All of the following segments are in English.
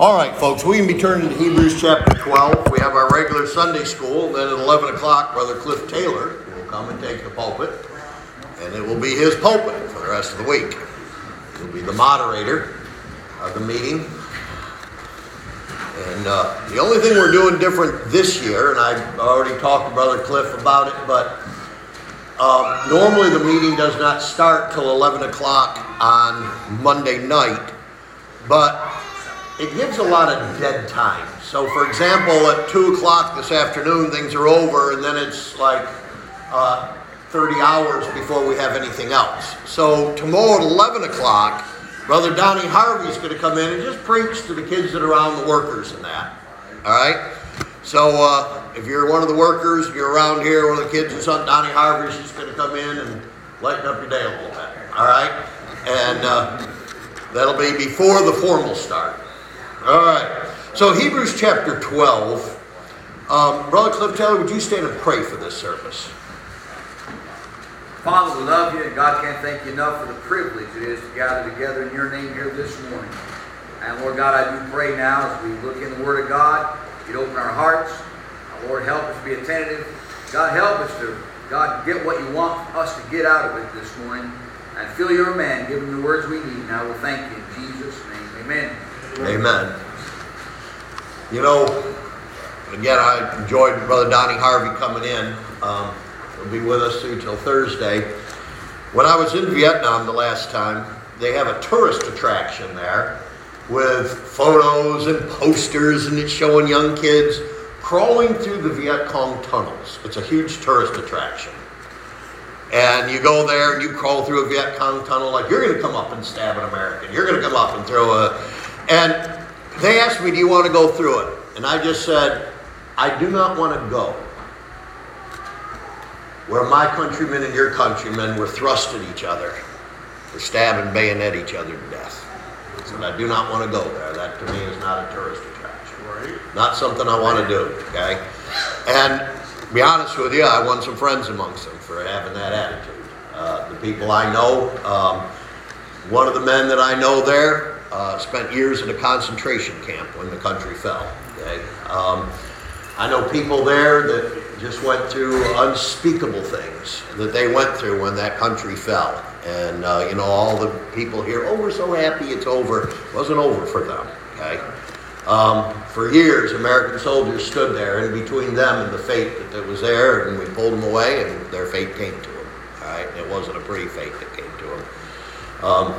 All right, folks, we can be turning to Hebrews chapter 12. We have our regular Sunday school, and then at 11 o'clock, Brother Cliff Taylor will come and take the pulpit, and it will be his pulpit for the rest of the week. He'll be the moderator of the meeting. And the only thing we're doing different this year, and I've already talked to Brother Cliff about it, but normally the meeting does not start till 11 o'clock on Monday night, but it gives a lot of dead time. So, for example, at 2 o'clock this afternoon, things are over, and then it's like 30 hours before we have anything else. So, tomorrow at 11 o'clock, Brother Donnie Harvey's going to come in and just preach to the kids that are around the workers and that. All right? So, if you're one of the workers, if you're around here, one of the kids or something, Donnie Harvey's just going to come in and lighten up your day a little bit. All right? And that'll be before the formal start. All right. So Hebrews chapter 12. Brother Cliff Taylor, would you stand and pray for this service? Father, we love you, and God can't thank you enough for the privilege it is to gather together in your name here this morning. And Lord God, I do pray now as we look in the Word of God, you'd open our hearts. Lord, help us be attentive. God, help us to, God, get what you want us to get out of it this morning. And fill your man, give him the words we need. Now we'll thank you in Jesus' name. Amen. Amen. You know, again, I enjoyed Brother Donnie Harvey coming in. He'll be with us through till Thursday. When I was in Vietnam the last time, they have a tourist attraction there with photos and posters, and it's showing young kids crawling through the Viet Cong tunnels. It's a huge tourist attraction. And you go there and you crawl through a Viet Cong tunnel like you're going to come up and stab an American. You're going to come up and throw a... And they asked me, do you want to go through it? And I just said, I do not want to go where my countrymen and your countrymen were thrust at each other, or stab and bayonet each other to death. I said, I do not want to go there. That to me is not a tourist attraction. Right. Not something I want to do, okay? And to be honest with you, I won some friends amongst them for having that attitude. The people I know, one of the men that I know there spent years in a concentration camp when the country fell. Okay? I know people there that just went through unspeakable things that they went through when that country fell. And, you know, all the people here, oh, we're so happy it's over. It wasn't over for them, okay? For years, American soldiers stood there in between them and the fate that was there, and we pulled them away, and their fate came to them. All right, it wasn't a pretty fate that came to them.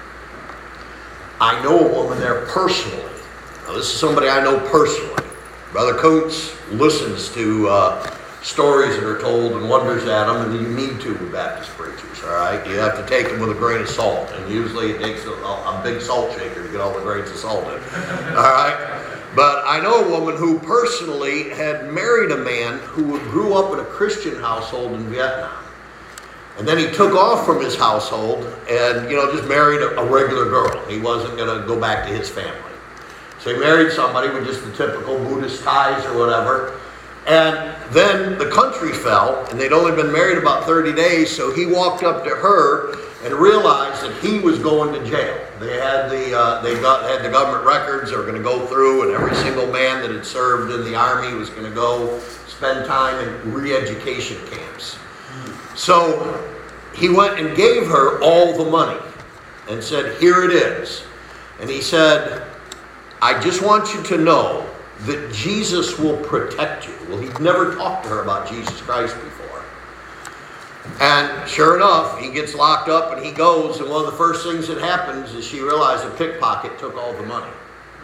I know a woman there personally. Now, this is somebody I know personally. Brother Coates listens to stories that are told and wonders at them, and you need to with Baptist preachers. All right, you have to take them with a grain of salt, and usually it takes a big salt shaker to get all the grains of salt in. All right, but I know a woman who personally had married a man who grew up in a Christian household in Vietnam, and then he took off from his household and just married a regular girl. He wasn't going to go back to his family, so he married somebody with just the typical Buddhist ties or whatever. And then the country fell, and they'd only been married about 30 days, so he walked up to her and realized that he was going to jail. They had the government records they were going to go through, and every single man that had served in the army was going to go spend time in re-education camps. So he went and gave her all the money and said, here it is. And he said, I just want you to know that Jesus will protect you. Well, he'd never talked to her about Jesus Christ before. And sure enough, he gets locked up and he goes, and one of the first things that happens is she realized a pickpocket took all the money.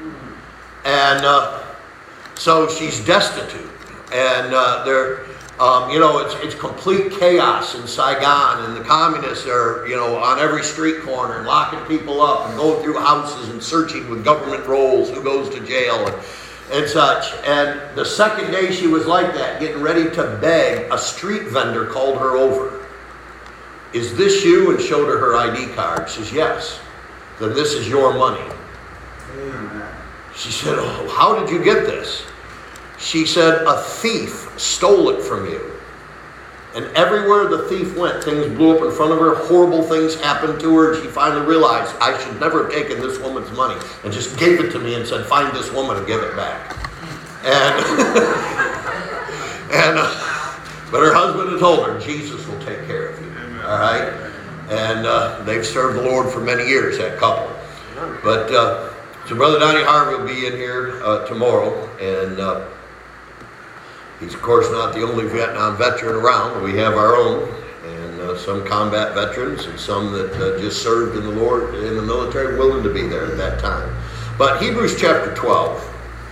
And so she's destitute. And it's complete chaos in Saigon, and the communists are, on every street corner and locking people up and going through houses and searching with government rolls who goes to jail and such. And the second day she was like that, getting ready to beg, a street vendor called her over. Is this you? And showed her her ID card. She says, yes. Then this is your money. She said, oh, how did you get this? She said, a thief stole it from you. And everywhere the thief went, things blew up in front of her, horrible things happened to her, and she finally realized, I should never have taken this woman's money, and just gave it to me and said, find this woman and give it back. But her husband had told her, Jesus will take care of you. All right? And they've served the Lord for many years, that couple. But so Brother Donnie Harvey will be in here tomorrow, and he's, of course, not the only Vietnam veteran around. We have our own, and some combat veterans, and some that just served in the Lord, in the military, willing to be there at that time. But Hebrews chapter 12.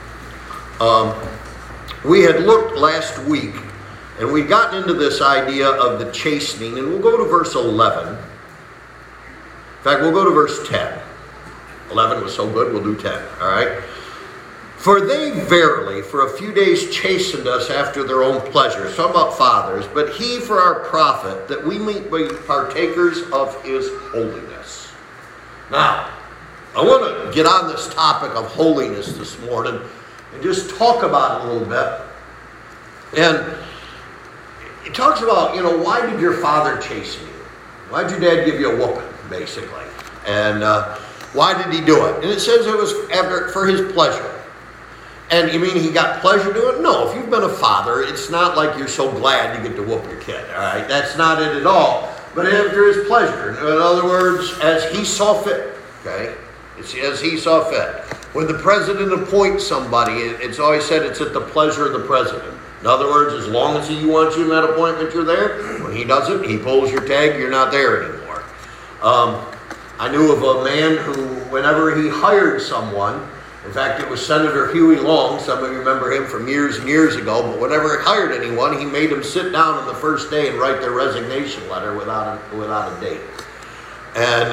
We had looked last week, and we'd gotten into this idea of the chastening, and we'll go to verse 11. In fact, we'll go to verse 10. 11 was so good, we'll do 10, all right? For they verily for a few days chastened us after their own pleasure. Some about fathers, but he for our profit, that we may be partakers of his holiness. Now, I want to get on this topic of holiness this morning and just talk about it a little bit. And it talks about, why did your father chasten you? Why did your dad give you a whooping, basically? And why did he do it? And it says it was for his pleasure. And you mean he got pleasure doing it? No, if you've been a father, it's not like you're so glad you get to whoop your kid, all right? That's not it at all. But after his pleasure. In other words, as he saw fit, okay? It's as he saw fit. When the president appoints somebody, it's always said it's at the pleasure of the president. In other words, as long as he wants you in that appointment, you're there. When he doesn't, he pulls your tag, you're not there anymore. I knew of a man who, whenever he hired someone, in fact, it was Senator Huey Long. Some of you remember him from years and years ago. But whenever he hired anyone, he made them sit down on the first day and write their resignation letter without a date. And,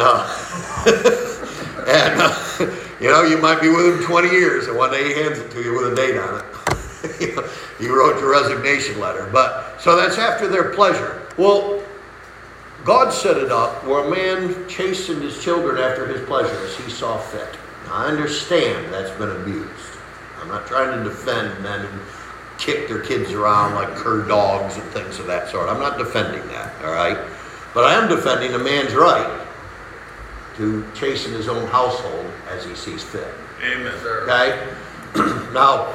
you might be with him 20 years, and one day he hands it to you with a date on it. You wrote your resignation letter. But so that's after their pleasure. Well, God set it up where a man chastened his children after his pleasure as he saw fit. I understand that's been abused. I'm not trying to defend men who kick their kids around like cur dogs and things of that sort. I'm not defending that, all right? But I am defending a man's right to chasten his own household as he sees fit. Amen. Okay? Now,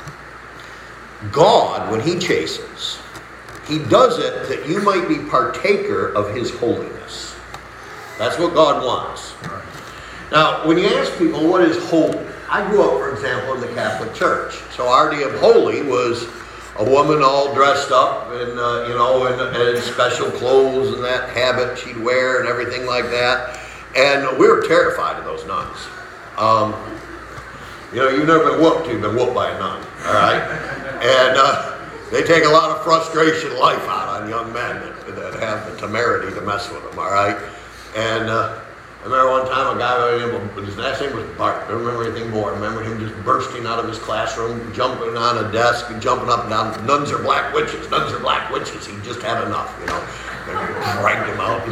God, when he chastens, he does it that you might be partaker of his holiness. That's what God wants. Now, when you ask people, what is holy? I grew up, for example, in the Catholic Church. So our idea of holy was a woman all dressed up and, in special clothes and that habit she'd wear and everything like that. And we were terrified of those nuns. You've never been whooped, you've been whooped by a nun, all right? And they take a lot of frustration and life out on young men that have the temerity to mess with them, all right? And I remember one time a guy, his last name was Bart. I don't remember anything more. I remember him just bursting out of his classroom, jumping on a desk and jumping up and down. Nuns are black witches. Nuns are black witches. He just had enough, They dragged him out.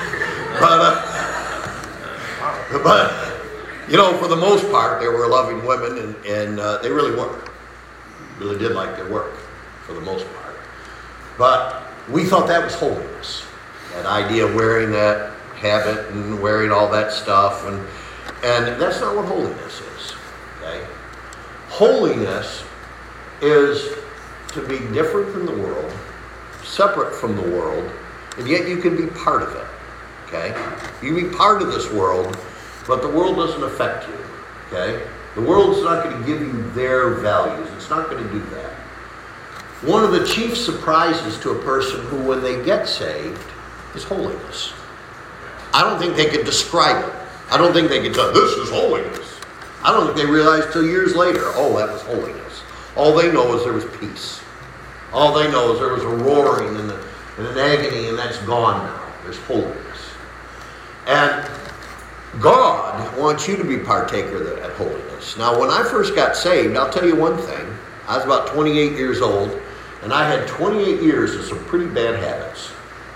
But for the most part, they were loving women, and they really were. Really did like their work, for the most part. But we thought that was holiness. That idea of wearing that habit and wearing all that stuff, and that's not what holiness is. Okay? Holiness is to be different than the world, separate from the world, and yet you can be part of it. Okay? You can be part of this world, but the world doesn't affect you. Okay? The world's not going to give you their values. It's not going to do that. One of the chief surprises to a person who, when they get saved, is holiness. I don't think they could describe it. I don't think they could tell, this is holiness. I don't think they realized till years later, oh, that was holiness. All they know is there was peace. All they know is there was a roaring and an agony, and that's gone now. There's holiness. And God wants you to be partaker of that holiness. Now, when I first got saved, I'll tell you one thing. I was about 28 years old, and I had 28 years of some pretty bad habits.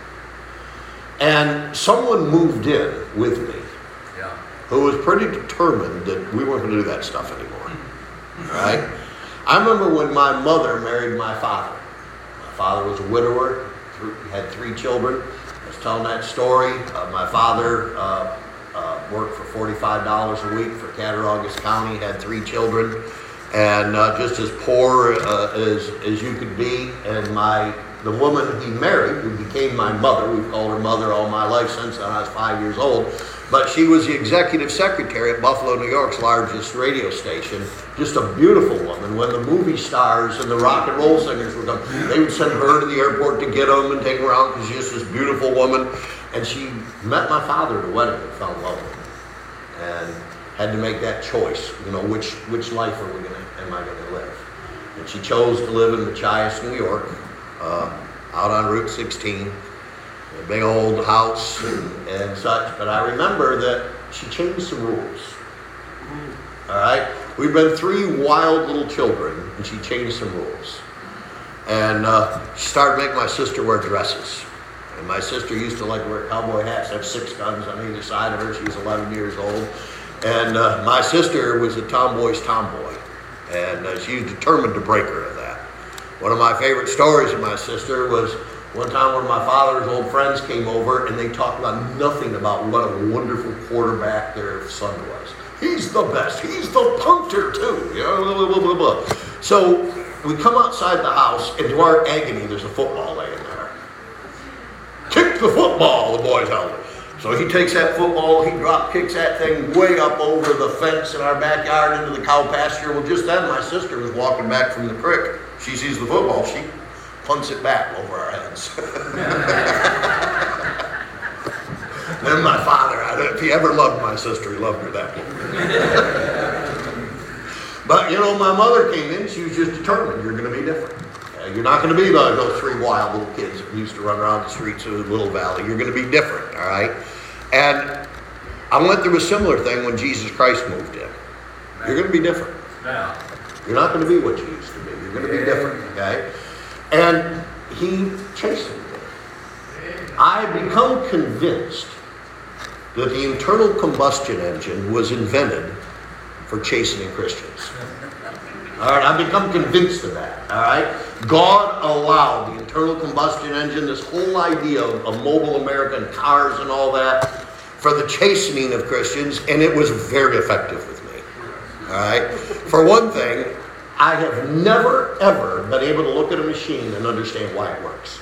And someone moved in with me who was pretty determined that we weren't going to do that stuff anymore. All right? I remember when my mother married my father. My father was a widower, had 3 children. I was telling that story. My father worked for $45 a week for Cattaraugus County, had 3 children, and just as poor as you could be. And the woman he married, who became my mother, we've called her mother all my life since I was 5 years old, but she was the executive secretary at Buffalo, New York's largest radio station. Just a beautiful woman. When the movie stars and the rock and roll singers would come, they would send her to the airport to get them and take them around because she's just this beautiful woman. And she met my father at a wedding and fell in love with him. And had to make that choice, which life am I going to live? And she chose to live in Machias, New York, out on Route 16, a big old house and such. But I remember that she changed some rules. All right? We've been 3 wild little children, and she changed some rules. And she started making my sister wear dresses. And my sister used to like to wear cowboy hats, have 6 guns on either side of her. She was 11 years old. And my sister was a tomboy's tomboy. And she was determined to break her of that. One of my favorite stories of my sister was one time when my father's old friends came over and they talked about nothing about what a wonderful quarterback their son was. He's the best. He's the punter too. Blah, blah, blah, blah. So we come outside the house, and to our agony, there's a football laying there. Kick the football, the boy tells me. So he takes that football, he drop kicks that thing way up over the fence in our backyard into the cow pasture. Well, just then my sister was walking back from the creek. She sees the football, she punts it back over our heads. Then my father, if he ever loved my sister, he loved her that way. But my mother came in, she was just determined, you're going to be different. You're not going to be those 3 wild little kids that used to run around the streets of Little Valley. You're going to be different, all right? And I went through a similar thing when Jesus Christ moved in. You're going to be different. You're not going to be what you used to be. You're going to be different, okay? And he chastened me. I have become convinced that the internal combustion engine was invented for chastening Christians. All right, I've become convinced of that. All right, God allowed the internal combustion engine, this whole idea of mobile American cars and all that, for the chastening of Christians, and it was very effective with me. All right, for one thing, I have never ever been able to look at a machine and understand why it works.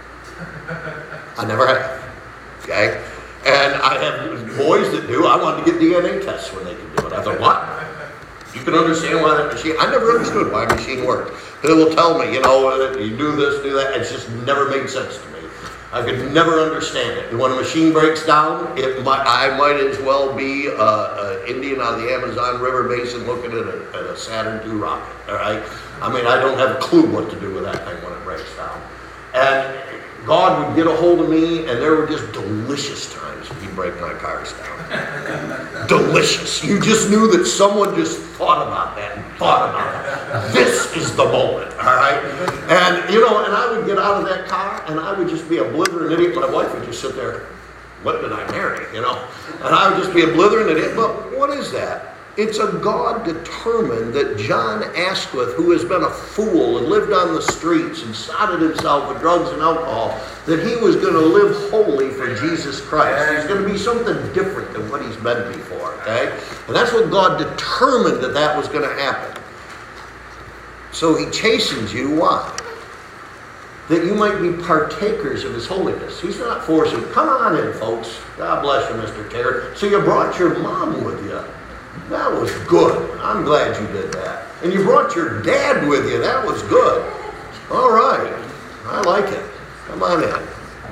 I never have. Okay, and I have boys that do. I wanted to get DNA tests when they could do it. I thought, what? You can understand why that machine... I never understood why a machine worked. They will tell me, you do this, do that. It's just never made sense to me. I could never understand it. And when a machine breaks down, I might as well be an Indian out of the Amazon River Basin looking at a Saturn II rocket. All right? I mean, I don't have a clue what to do with that thing when it breaks down. And God would get a hold of me, and there were just delicious times when he'd break my cars down. Delicious. You just knew that someone just thought about that and thought about it. This is the moment, all right? And, and I would get out of that car, and I would just be a blithering idiot. My wife would just sit there, what did I marry, And I would just be a blithering idiot. But what is that? It's a God determined that John Asquith, who has been a fool and lived on the streets and sodded himself with drugs and alcohol, that he was going to live holy for Jesus Christ. He's going to be something different than what he's been before, okay? And that's what God determined that was going to happen. So he chastens you. Why? That you might be partakers of his holiness. He's not forcing. Come on in, folks. God bless you, Mr. Terry. So you brought your mom with you. That was good. I'm glad you did that. And you brought your dad with you. That was good. All right. I like it. Come on in.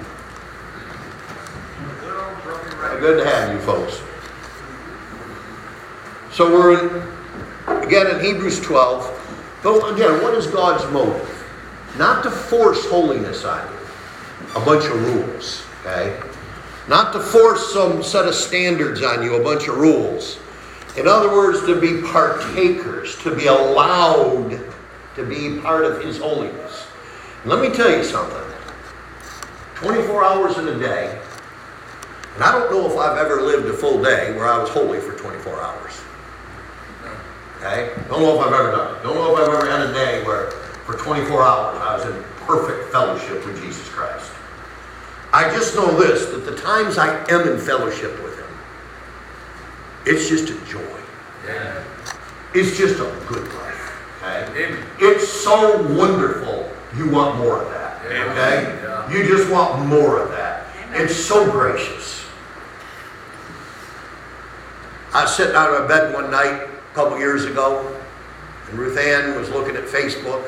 Good to have you folks. So we're in Hebrews 12. Though again, what is God's motive? Not to force holiness on you. A bunch of rules. Okay? Not to force some set of standards on you. A bunch of rules. In other words, to be partakers, to be allowed to be part of his holiness. And let me tell you something. 24 hours in a day, and I don't know if I've ever lived a full day where I was holy for 24 hours. Okay? Don't know if I've ever done it. Don't know if I've ever had a day where for 24 hours I was in perfect fellowship with Jesus Christ. I just know this, that the times I am in fellowship with him, it's just a joy. Yeah. It's just a good life. Okay? Amen. It's so wonderful. You want more of that. Amen. Okay? Yeah. You just want more of that. It's so gracious. I was sitting out of bed one night a couple years ago, and Ruth Ann was looking at Facebook.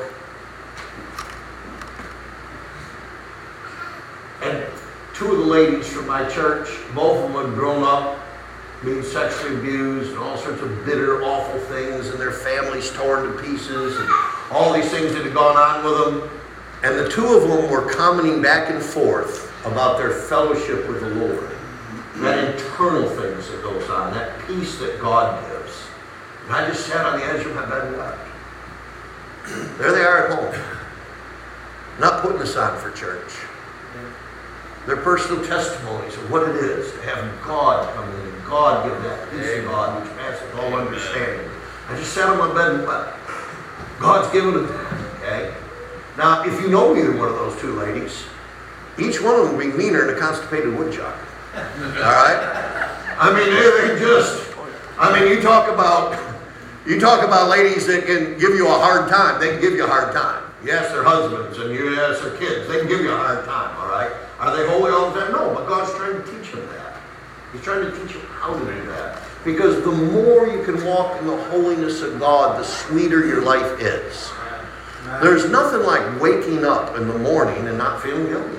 And two of the ladies from my church, both of them had grown up being sexually abused and all sorts of bitter, awful things, and their families torn to pieces, and all these things that had gone on with them. And the two of them were commenting back and forth about their fellowship with the Lord. That internal things that goes on, that peace that God gives. And I just sat on the edge of my bed and wept. There they are at home. Not putting this on for church. Their personal testimonies of what it is to have God come in and God give that peace of God which passes all understanding. I just sat on my bed and wept. God's given it to them, okay? Now, if you know either one of those two ladies, each one of them will be meaner than a constipated woodchuck. All right? I mean, you talk about ladies that can give you a hard time. They can give you a hard time. You ask their husbands and you ask their kids. They can give you a hard time, all right? Are they holy all the time? No, but God's trying to teach them that. He's trying to teach them how to do that. Because the more you can walk in the holiness of God, the sweeter your life is. There's nothing like waking up in the morning and not feeling guilty.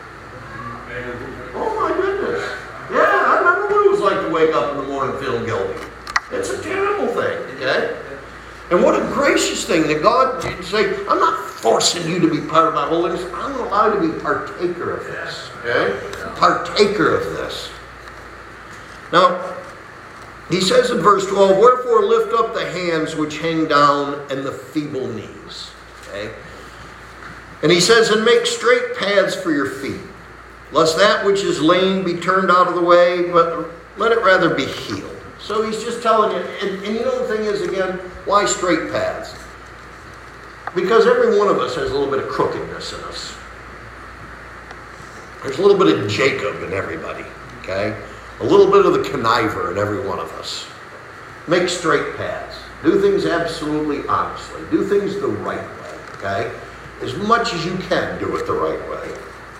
Oh my goodness. Yeah, I remember what it was like to wake up in the morning feeling guilty. It's a terrible thing, okay? And what a gracious thing that God would say, I'm not forcing you to be part of my holiness. I'm going to allow you to be partaker of this, okay? Partaker of this. Now, he says in verse 12, wherefore lift up the hands which hang down and the feeble knees. Okay? And he says, and make straight paths for your feet, lest that which is lame be turned out of the way, but let it rather be healed. So he's just telling you, and you know the thing is, again, why straight paths? Because every one of us has a little bit of crookedness in us. There's a little bit of Jacob in everybody, okay? A little bit of the conniver in every one of us. Make straight paths. Do things absolutely honestly. Do things the right way, okay? As much as you can do it the right way.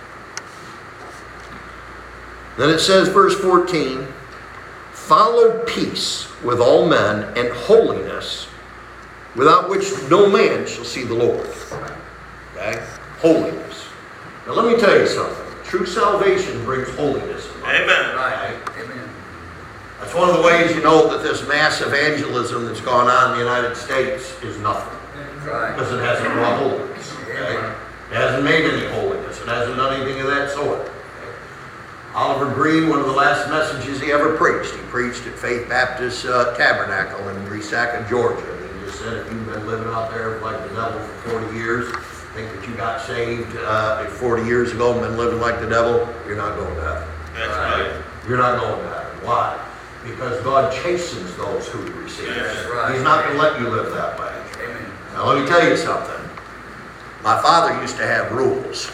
Then it says, verse 14, follow peace with all men and holiness, without which no man shall see the Lord. Okay? Holiness. Now let me tell you something. True salvation brings holiness. Amen. Right. Amen. That's one of the ways you know that this mass evangelism that's gone on in the United States is nothing. Right. Because it hasn't brought holiness. Okay? It hasn't made any holiness. It hasn't done anything of that sort. Okay? Oliver Green, one of the last messages he ever preached, he preached at Faith Baptist Tabernacle in Resaca, Georgia. And he just said, if you've been living out there like the devil for 40 years, think that you got saved 40 years ago and been living like the devil, you're not going to heaven. That's right. You're not going to heaven. Why? Because God chastens those who he receives. That's right. He's not going to let you live that way. Amen. Now let me tell you something. My father used to have rules.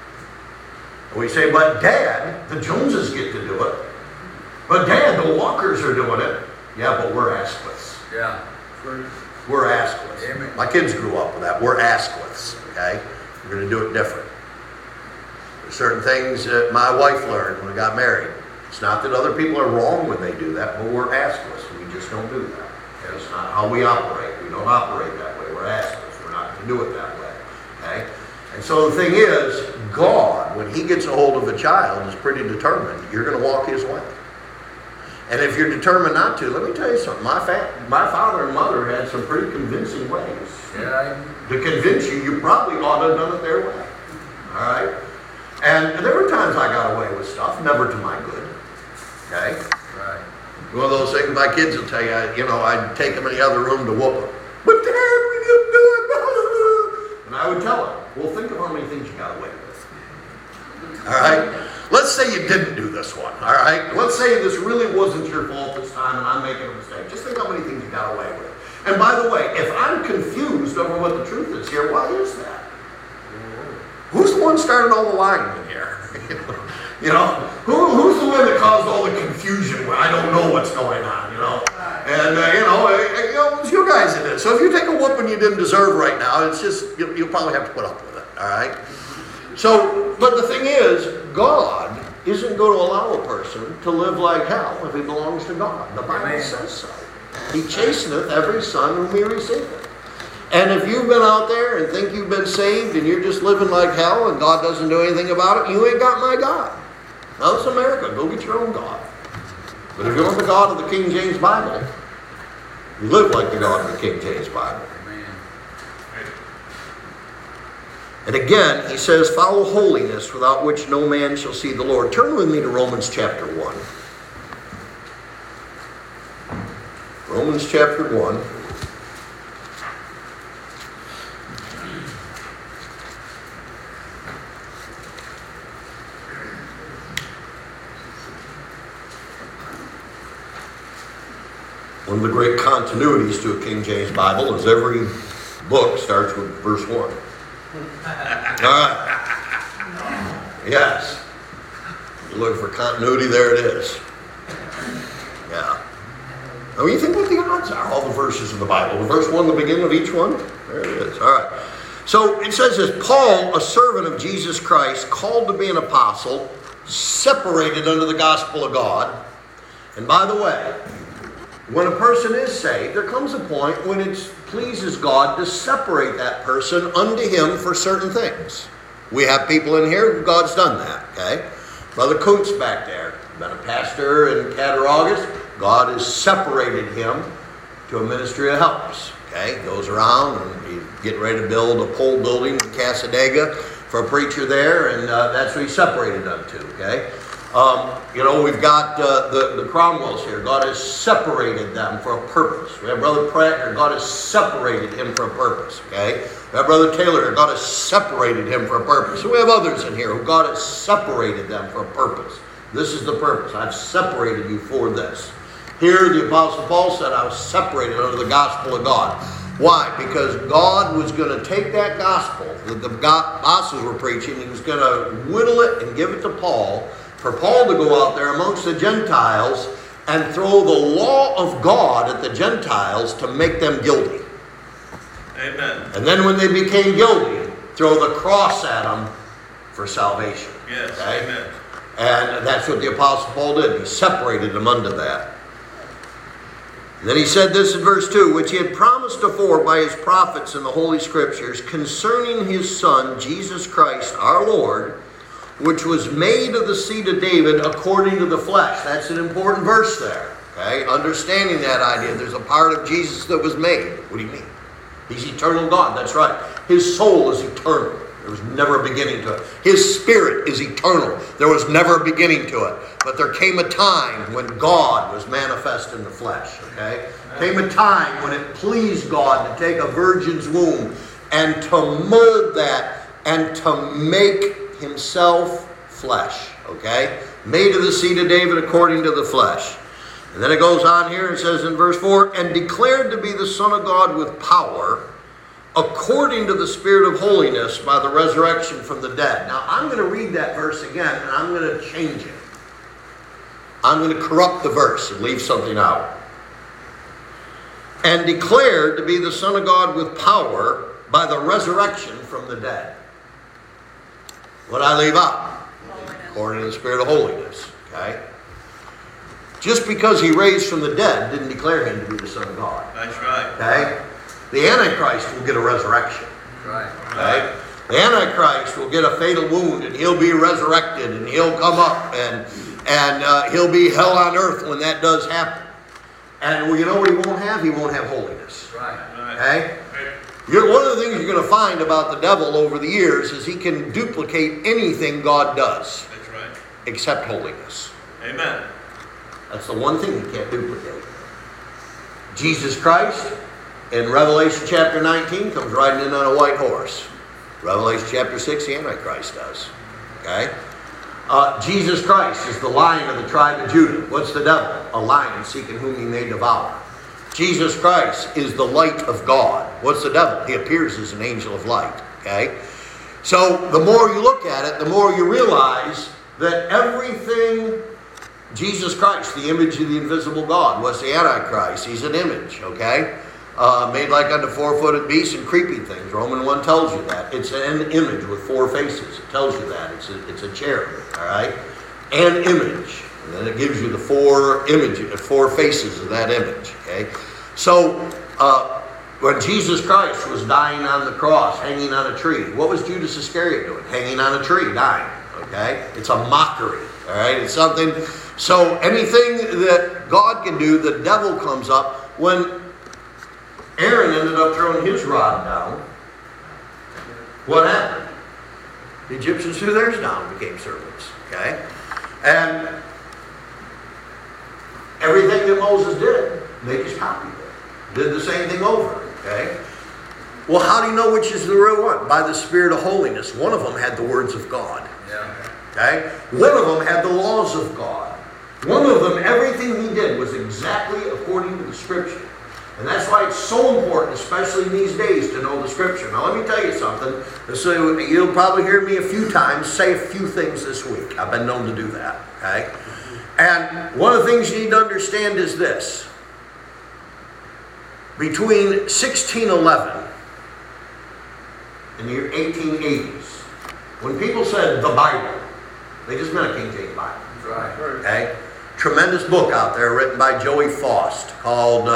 And we say, but Dad, the Joneses get to do it. But Dad, the Walkers are doing it. Yeah, but we're Asquiths. Yeah. We're Asquiths. Amen. My kids grew up with that. We're Asquiths, okay? We're going to do it different. There's certain things that my wife learned when we got married. It's not that other people are wrong when they do that, but we're Asquiths. We just don't do that. Okay? It's not how we operate. We don't operate that way. We're Asquiths. We're not going to do it that way, okay? And so the thing is, God, when he gets a hold of a child, is pretty determined. You're going to walk his way. And if you're determined not to, let me tell you something. My father and mother had some pretty convincing ways. Yeah. To convince you, you probably ought to have done it their way. All right? And there were times I got away with stuff, never to my good. Okay? Right. One of those things my kids will tell you, I'd take them in the other room to whoop them. But Dad, we didn't do it. And I would tell them, well, think of how many things you got away with. All right? Let's say you didn't do this one, all right? Let's say this really wasn't your fault this time and I'm making a mistake. Just think how many things you got away with. And by the way, if I'm confused over what the truth is here, why is that? Who's the one starting all the lying in here? You know, who's the one that caused all the confusion where I don't know what's going on, you know? And, it's you guys in it. So if you take a whooping you didn't deserve right now, it's just, you'll probably have to put up with it, all right? So, but the thing is, God isn't going to allow a person to live like hell if he belongs to God. The Bible says so. He chasteneth every son whom he receiveth. And if you've been out there and think you've been saved and you're just living like hell and God doesn't do anything about it, you ain't got my God. Now it's America. Go get your own God. But if you want the God of the King James Bible, you live like the God of the King James Bible. And again, he says, follow holiness, without which no man shall see the Lord. Turn with me to Romans chapter 1. Romans chapter 1. One of the great continuities to a King James Bible is every book starts with verse 1. All right. Yes. You look for continuity, there it is. Yeah. Now, when you think what the odds are, all the verses in the Bible, the verse 1, the beginning of each one, there it is. All right. So it says this, Paul, a servant of Jesus Christ, called to be an apostle, separated unto the gospel of God. And by the way, when a person is saved, there comes a point when it pleases God to separate that person unto him for certain things. We have people in here who God's done that, okay? Brother Kuntz back there, been a pastor in Cattaraugus. God has separated him to a ministry of helps, okay? Goes around and he's getting ready to build a pole building in Casadega for a preacher there, and that's what he's separated unto, okay? We've got the Cromwells here. God has separated them for a purpose. We have Brother Pratt. God has separated him for a purpose. Okay? We have Brother Taylor. God has separated him for a purpose. So we have others in here who God has separated them for a purpose. This is the purpose. I've separated you for this. Here the Apostle Paul said, I was separated under the gospel of God. Why? Because God was going to take that gospel that the apostles were preaching. He was going to whittle it and give it to Paul, for Paul to go out there amongst the Gentiles and throw the law of God at the Gentiles to make them guilty. Amen. And then when they became guilty, throw the cross at them for salvation. Yes, okay? amen. And that's what the Apostle Paul did. He separated them unto that. And then he said this in verse 2, which he had promised afore by his prophets in the Holy Scriptures concerning his Son, Jesus Christ, our Lord, which was made of the seed of David according to the flesh. That's an important verse there. Okay? Understanding that idea. There's a part of Jesus that was made. What do you mean? He's eternal God. That's right. His soul is eternal. There was never a beginning to it. His spirit is eternal. There was never a beginning to it. But there came a time when God was manifest in the flesh. Okay? Came a time when it pleased God to take a virgin's womb and to mold that and to make himself flesh, okay? Made of the seed of David according to the flesh. And then it goes on here and says in verse 4, and declared to be the Son of God with power, according to the Spirit of holiness by the resurrection from the dead. Now, I'm going to read that verse again, and I'm going to change it. I'm going to corrupt the verse and leave something out. And declared to be the Son of God with power by the resurrection from the dead. What I leave out? According to the Spirit of holiness. Okay? Just because he raised from the dead didn't declare him to be the Son of God. That's right. Okay? The Antichrist will get a resurrection. Right. Okay? The Antichrist will get a fatal wound and he'll be resurrected and he'll come up and he'll be hell on earth when that does happen. And you know what he won't have? He won't have holiness. Right. Okay? One of the things you're going to find about the devil over the years is he can duplicate anything God does. That's right. Except holiness. Amen. That's the one thing he can't duplicate. Jesus Christ, in Revelation chapter 19, comes riding in on a white horse. Revelation chapter 6, the Antichrist does. Okay? Jesus Christ is the Lion of the tribe of Judah. What's the devil? A lion seeking whom he may devour. Jesus Christ is the light of God. What's the devil? He appears as an angel of light. Okay? So the more you look at it, the more you realize that everything, Jesus Christ, the image of the invisible God, was the Antichrist. He's an image, okay? Made like unto four-footed beasts and creeping things. Romans 1 tells you that. It's an image with four faces. It tells you that. It's a cherub, all right? An image. And then it gives you the four faces of that image, okay? So, when Jesus Christ was dying on the cross, hanging on a tree, what was Judas Iscariot doing? Hanging on a tree, dying, okay? It's a mockery, all right? It's something, so anything that God can do, the devil comes up. When Aaron ended up throwing his rod down, what happened? The Egyptians threw theirs down and became serpents, okay? And everything that Moses did, they just copied it. Did the same thing over, okay? Well, how do you know which is the real one? By the Spirit of holiness. One of them had the words of God. Okay? One of them had the laws of God. One of them, everything he did was exactly according to the Scripture. And that's why it's so important, especially in these days, to know the Scripture. Now, let me tell you something. So you'll probably hear me a few times say a few things this week. I've been known to do that, okay? And one of the things you need to understand is this. Between 1611 and the year 1880s, when people said the Bible, they just meant a King James Bible. That's right. Okay? Tremendous book out there written by Joey Faust called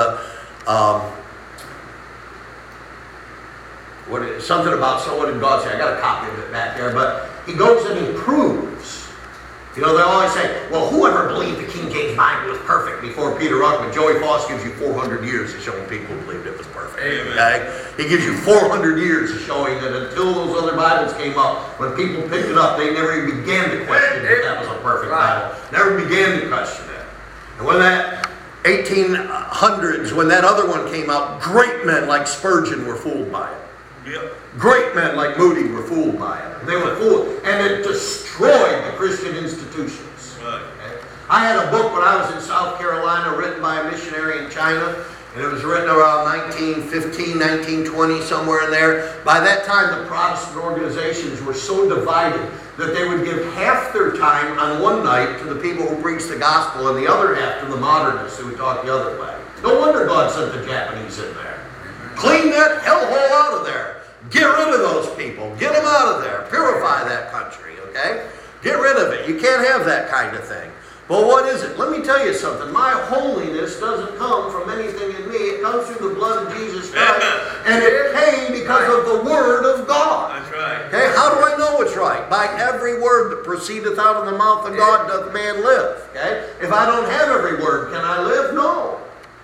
something about so what did God say? I got a copy of it back there, but he goes and he proves. You know, they always say, well, whoever believed the King James Bible was perfect before Peter Ruckman? Joey Faust gives you 400 years of showing people who believed it was perfect. Amen. Okay? He gives you 400 years of showing that until those other Bibles came up, when people picked it up, they never even began to question if that was a perfect Bible. Never began to question it. And when that 1800s, when that other one came out, great men like Spurgeon were fooled by it. Yep. Great men like Moody were fooled by it. They were fooled. And it destroyed the Christian institutions. Right. Okay? I had a book when I was in South Carolina written by a missionary in China. And it was written around 1915, 1920, somewhere in there. By that time, the Protestant organizations were so divided that they would give half their time on one night to the people who preached the gospel and the other half to the modernists who would talk the other way. No wonder God sent the Japanese in there. Clean that hellhole out of there. Get rid of those people. Get them out of there. Purify that country, okay? Get rid of it. You can't have that kind of thing. But what is it? Let me tell you something. My holiness doesn't come from anything in me. It comes through the blood of Jesus Christ. And it came because of the Word of God. That's right. Okay, how do I know it's right? By every word that proceedeth out of the mouth of God doth man live. Okay? If I don't have every word, can I live? No.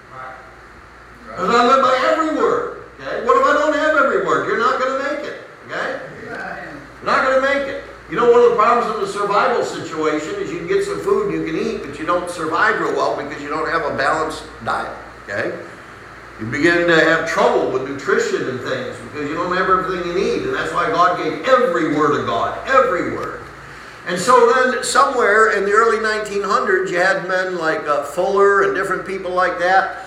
Because I live by every word. Okay? What if I don't have every word? You're not going to make it. Okay? You're not going to make it. You know, one of the problems in the survival situation is you can get some food you can eat, but you don't survive real well because you don't have a balanced diet. Okay? You begin to have trouble with nutrition and things because you don't have everything you need. And that's why God gave every word of God. Every word. And so then somewhere in the early 1900s, you had men like Fuller and different people like that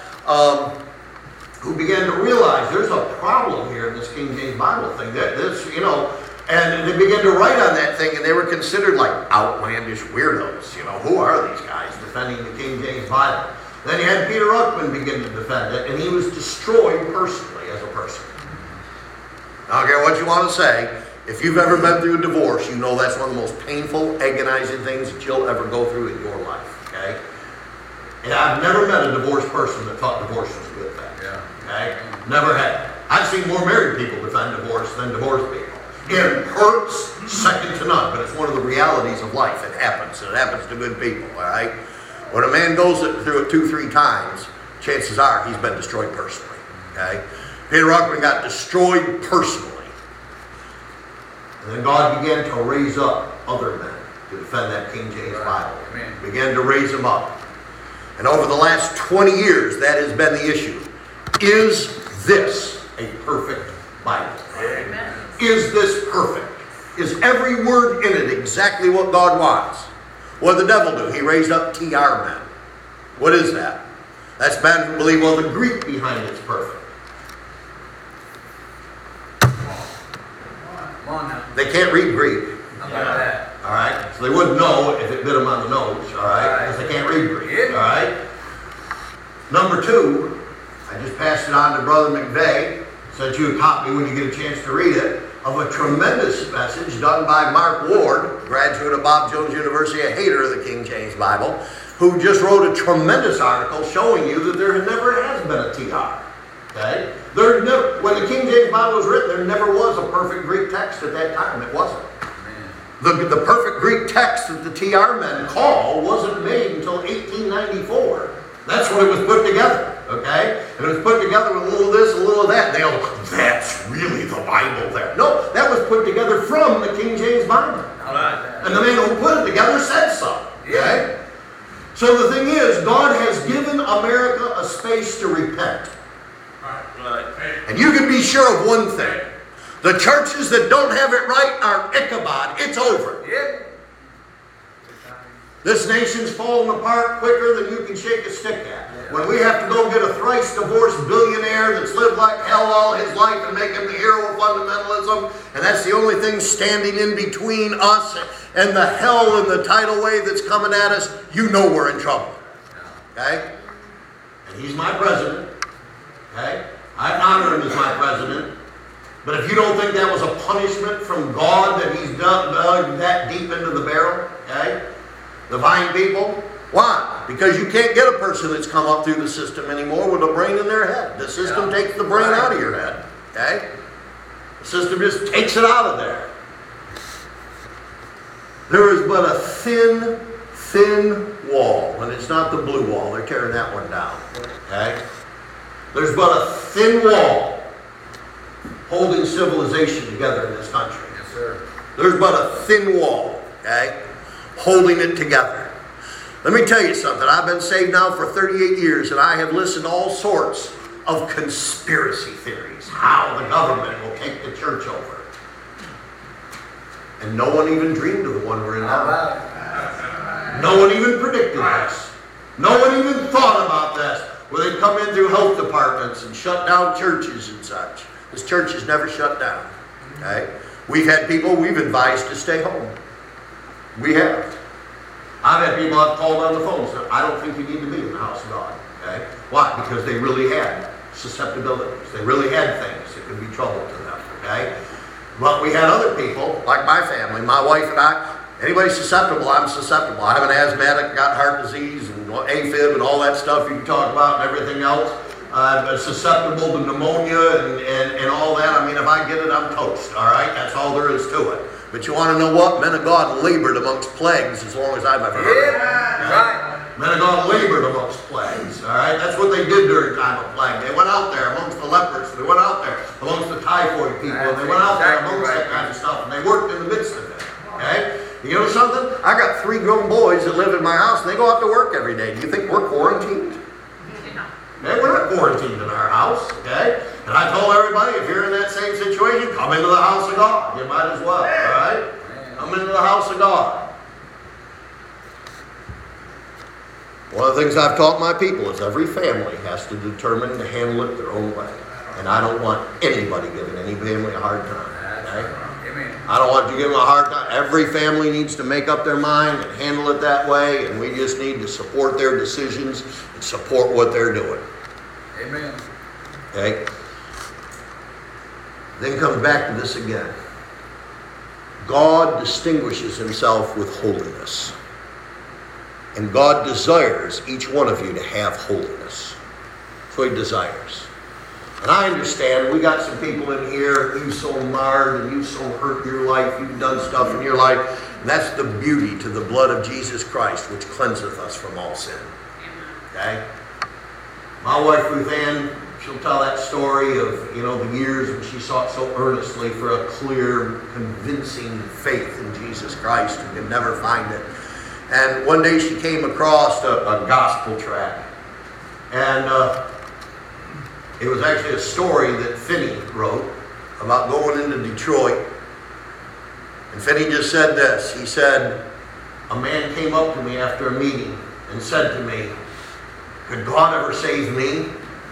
who began to realize there's a problem here in this King James Bible thing. And they began to write on that thing, and they were considered like outlandish weirdos. You know, who are these guys defending the King James Bible? Then you had Peter Ruckman begin to defend it, and he was destroyed personally as a person. I don't care what you want to say. If you've ever been through a divorce, you know that's one of the most painful, agonizing things that you'll ever go through in your life. Okay? And I've never met a divorced person that thought divorce was a good thing. Yeah. Okay? Never had. I've seen more married people defend divorce than divorced people. It hurts second to none, but it's one of the realities of life. It happens. It happens to good people, all right? When a man goes through it 2-3 times, chances are he's been destroyed personally, okay? Peter Ruckman got destroyed personally. And then God began to raise up other men to defend that King James Bible. Amen. Began to raise them up. And over the last 20 years, that has been the issue. Is this a perfect Bible? Amen. Is this perfect? Is every word in it exactly what God wants? What did the devil do? He raised up TR men. What is that? That's men who believe, well, the Greek behind it's perfect. Come on now. They can't read Greek. How about that? All right? So they wouldn't know if it bit them on the nose, all right? Because they can't read Greek, Yeah. all right? Number two, I just passed it on to Brother McVeigh, sent you a copy when you get a chance to read it, of a tremendous message done by Mark Ward, graduate of Bob Jones University, a hater of the King James Bible, who just wrote a tremendous article showing you that there never has been a TR. Okay? When the King James Bible was written, there never was a perfect Greek text at that time. It wasn't. The perfect Greek text that the TR men call wasn't made until 1894. That's when it was put together. Okay? And it was put together with a little this, a little that. They all, that's really the Bible there. No, that was put together from the King James Bible. Right. And the man who put it together said so. Okay? So the thing is, God has given America a space to repent. Right. And you can be sure of one thing. The churches that don't have it right are Ichabod. It's over. Yeah. This nation's falling apart quicker than you can shake a stick at. When we have to go get a thrice divorced billionaire that's lived like hell all his life and make him the hero of fundamentalism, and that's the only thing standing in between us and the hell and the tidal wave that's coming at us, you know we're in trouble. Okay? And he's my president. Okay? I honor him as my president. But if you don't think that was a punishment from God that he's dug that deep into the barrel, okay? The vine people, why? Because you can't get a person that's come up through the system anymore with a brain in their head. The system takes the brain out of your head, okay? The system just takes it out of there. There is but a thin wall, and it's not the blue wall. They're tearing that one down, okay? There's but a thin wall holding civilization together in this country. Yes, sir. There's but a thin wall, okay, holding it together. Let me tell you something. I've been saved now for 38 years, and I have listened to all sorts of conspiracy theories, how the government will take the church over. And no one even dreamed of the one we're in now. No one even predicted this. No one even thought about this, where they'd come in through health departments and shut down churches and such. This church has never shut down. Okay? We've had people we've advised to stay home. We have. I've had people I've called on the phone and said, I don't think you need to be in the house of God. Okay? Why? Because they really had susceptibilities. They really had things that could be trouble to them. Okay? But we had other people, like my family, my wife and I, anybody susceptible, I'm susceptible. I have an asthmatic, got heart disease and AFib and all that stuff you can talk about and everything else. Susceptible to pneumonia and all that. I mean, if I get it, I'm toast, all right? That's all there is to it. But you want to know what? Men of God labored amongst plagues as long as I've ever heard of. Right. Men of God labored amongst plagues, all right? That's what they did during time of plague. They went out there amongst the lepers. They went out there amongst the typhoid people. They went out there amongst that kind of stuff, and they worked in the midst of it, okay? You know something? I got 3 grown boys that live in my house, and they go out to work every day. Do you think we're quarantined? Okay, we're not quarantined in our house, okay? And I told everybody, if you're in that same situation, come into the house of God. You might as well, all right? Come into the house of God. One of the things I've taught my people is every family has to determine to handle it their own way. And I don't want anybody giving any family a hard time, okay? I don't want you giving them a hard time. Every family needs to make up their mind and handle it that way, and we just need to support their decisions and support what they're doing. Amen. Okay? Then comes back to this again. God distinguishes himself with holiness. And God desires each one of you to have holiness. That's what he desires. And I understand, we got some people in here, you've so marred and you've so hurt your life, you've done stuff in your life. And that's the beauty to the blood of Jesus Christ, which cleanseth us from all sin. Okay? My wife Ruth Ann, she'll tell that story of, the years when she sought so earnestly for a clear, convincing faith in Jesus Christ and could never find it. And one day she came across a gospel tract. And it was actually a story that Finney wrote about going into Detroit. And Finney just said this. He said, a man came up to me after a meeting and said to me, could God ever save me?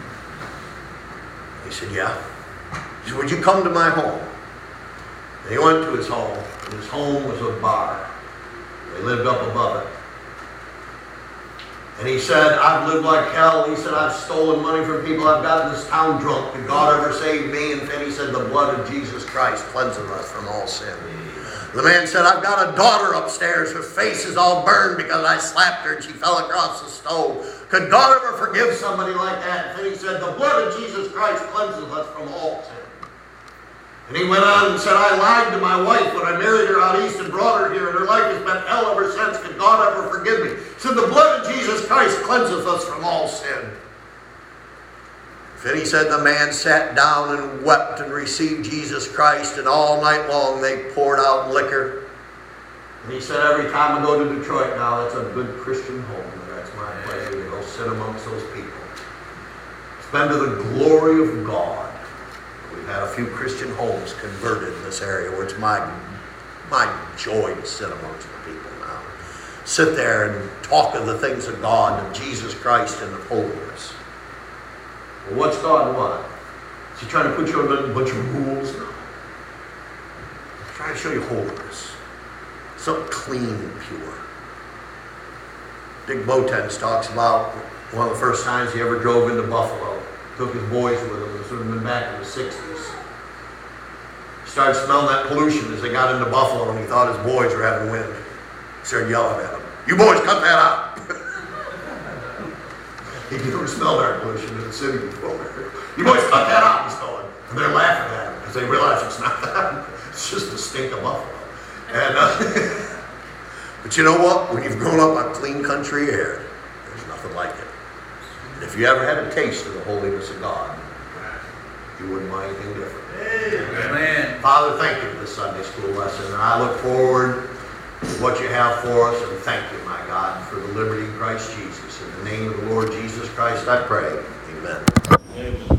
He said, yeah. He said, would you come to my home? And he went to his home. And his home was a bar. They lived up above it. And he said, I've lived like hell. He said, I've stolen money from people. I've gotten this town drunk. Did God ever save me? And then he said, the blood of Jesus Christ cleanses us from all sin. The man said, I've got a daughter upstairs. Her face is all burned because I slapped her and she fell across the stove. Could God ever forgive somebody like that? And then he said, the blood of Jesus Christ cleanses us from all sin. And he went on and said, I lied to my wife when I married her out east and brought her here, and her life has been hell ever since. Could God ever forgive me? He said, the blood of Jesus Christ cleanseth us from all sin. Then he said, the man sat down and wept and received Jesus Christ, and all night long they poured out liquor. And he said, every time I go to Detroit now, that's a good Christian home. And that's my pleasure to go sit amongst those people. It's been to the glory of God. We've had a few Christian homes converted in this area where it's my joy to sit amongst the people now. Sit there and talk of the things of God, of Jesus Christ and of holiness. Well, what's God want? Is he trying to put you on a bunch of rules? No. He's trying to show you holiness. Something clean and pure. Dick Botens talks about one of the first times he ever drove into Buffalo. Took his boys with him. This would have been back in the 60s. He started smelling that pollution as they got into Buffalo, and he thought his boys were having wind. He started yelling at them. You boys, cut that out. He never smelled air pollution in the city before. You boys, cut that out, he's going. And they're laughing at him because they realize it's not that. It's just the stink of Buffalo. And, but you know what? When you've grown up on clean country air, there's nothing like it. And if you ever had a taste of the holiness of God, you wouldn't want anything different. Amen. Father, thank you for this Sunday school lesson. And I look forward to what you have for us. And thank you, my God, for the liberty in Christ Jesus. In the name of the Lord Jesus Christ, I pray. Amen. Amen.